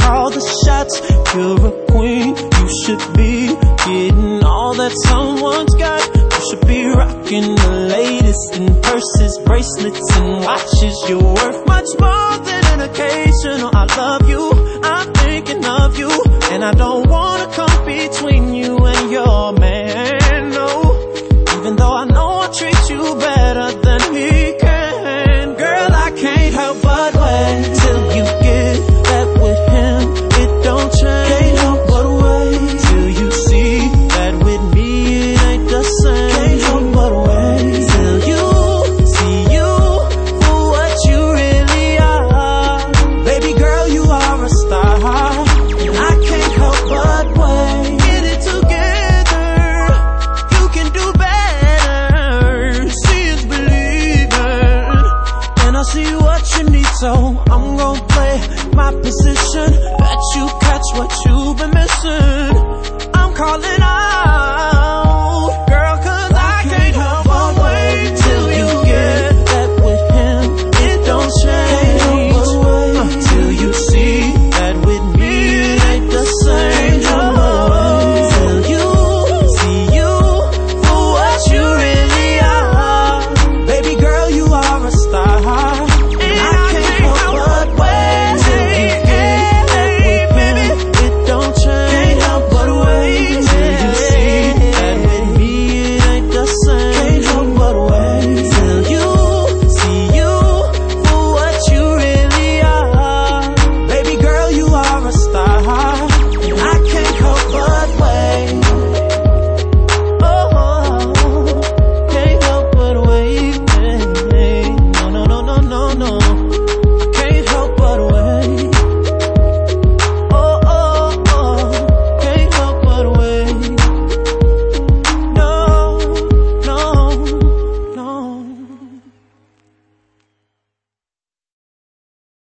call the shots. You're a queen, you should be getting all that someone's got. You should be rocking the latest in purses, bracelets, and watches. You're worth much more than an occasional I love you. I'm thinking of you, and I don't want